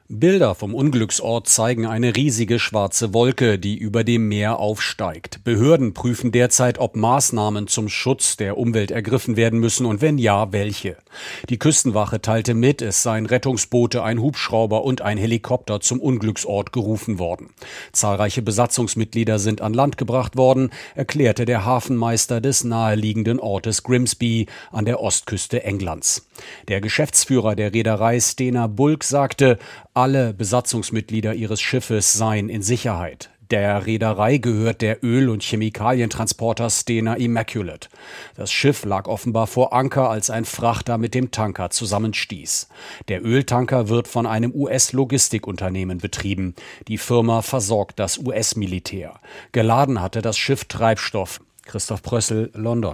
Bilder vom Unglücksort zeigen eine riesige schwarze Wolke, die über dem Meer aufsteigt. Behörden prüfen derzeit, ob Maßnahmen zum Schutz der Umwelt ergriffen werden müssen und wenn ja, welche. Die Küstenwache teilte mit, es seien Rettungsboote, ein Hubschrauber und ein Helikopter zum Unglücksort gerufen worden. Zahlreiche Besatzungsmitglieder sind an Land gebracht worden, erklärte der Hafenmeister des naheliegenden Ortes Grimsby an der Ostküste Englands. Der Geschäftsführer der Reederei Stena Bulk sagte, alle Besatzungsmitglieder ihres Schiffes seien in Sicherheit. Der Reederei gehört der Öl- und Chemikalientransporter Stena Immaculate. Das Schiff lag offenbar vor Anker, als ein Frachter mit dem Tanker zusammenstieß. Der Öltanker wird von einem US-Logistikunternehmen betrieben. Die Firma versorgt das US-Militär. Geladen hatte das Schiff Treibstoff. Christoph Prössel, London.